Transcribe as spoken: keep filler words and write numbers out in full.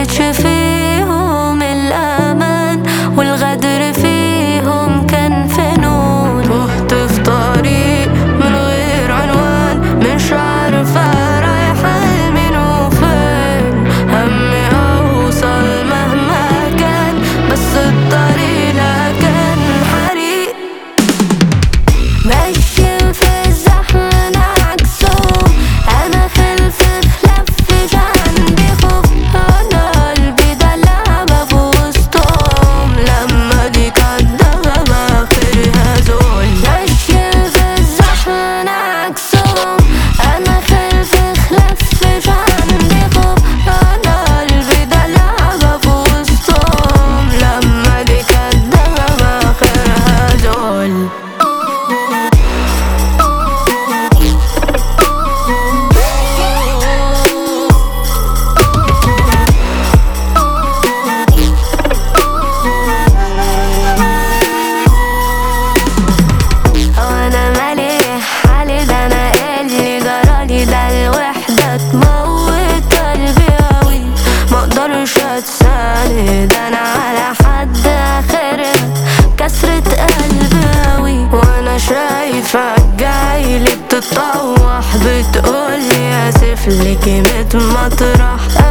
ملقتش فيهم الأمان، والغدر فيهم كان فنون. تهت في طريق من غير عنوان، مش عارفة رايحة لمين وفين. همي أوصل مهما كان، بس الطريق لا كان حريق. ماشيين في الزحمة أنا عكسهم، أنا خلف خلف عندي خوف. أنا قلبي ده لعبة في وسطهم، لما دي كانت دغمة آخرها ذل. ماشيين في الزحمة أنا عكسهم، أنا خلف خلف عندي خوف. أنا قلبي ده لعبة في وسطهم، لما دي كانت دغمة آخرها ذل. وانا مالي حالي ده، انا إيه اللي جرالي ده؟ الوحدة تموت قلبي اوي، مقدرش اتساند انا على حد اخرها، كسرة قلبي اوي. وانا شايفك جايلي بتطوح، بتقولي اسف لكي متمطرح.